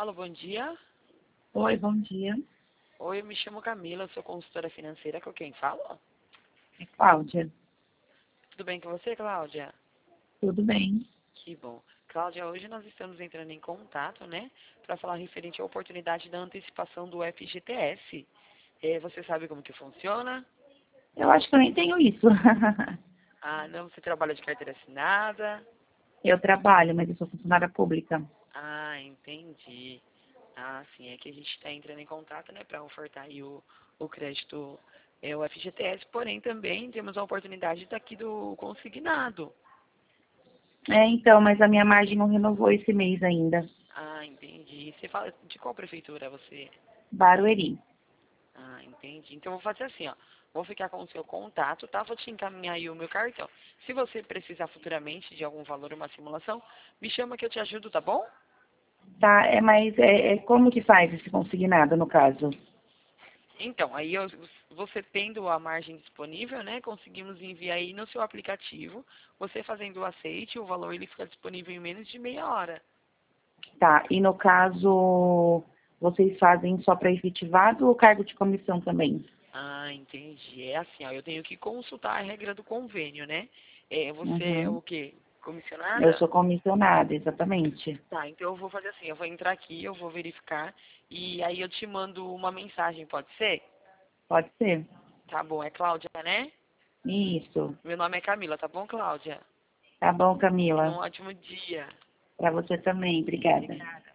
Alô, bom dia. Oi, bom dia. Oi, eu me chamo Camila, sou consultora financeira. Com quem fala? É Cláudia. Tudo bem com você, Cláudia? Tudo bem? Que bom. Cláudia, hoje nós estamos entrando em contato, né, para falar referente à oportunidade da antecipação do FGTS. Você sabe como que funciona? Eu acho que eu nem tenho isso. Ah, não, você trabalha de carteira assinada? Eu trabalho, mas eu sou funcionária pública. Ah, entendi. Ah, sim, é que a gente está entrando em contato, né, para ofertar aí o crédito, o FGTS, porém também temos a oportunidade daqui do consignado. Então, mas a minha margem não renovou esse mês ainda. Ah, entendi. Você fala de qual prefeitura você? Barueri. Ah, entendi. Então eu vou fazer assim, ó. Vou ficar com o seu contato, tá? Vou te encaminhar aí o meu cartão. Se você precisar futuramente de algum valor, uma simulação, me chama que eu te ajudo, tá bom? Tá, mas como que faz esse consignado, no caso? Então, aí você tendo a margem disponível, né? Conseguimos enviar aí no seu aplicativo. Você fazendo o aceite, o valor ele fica disponível em menos de meia hora. Tá, e no caso, vocês fazem só para efetivado ou cargo de comissão também? Ah, entendi. É assim, ó, eu tenho que consultar a regra do convênio, né? Você é Uhum. o quê? Eu Comissionada? sou comissionada, exatamente. Tá, então eu vou fazer assim, eu vou entrar aqui, eu vou verificar e aí eu te mando uma mensagem, pode ser? Pode ser? Tá bom, é Cláudia, né? Isso. Meu nome é Camila, tá bom, Cláudia? Tá bom, Tenha Camila. um ótimo dia. Para você também. Obrigada. Obrigada.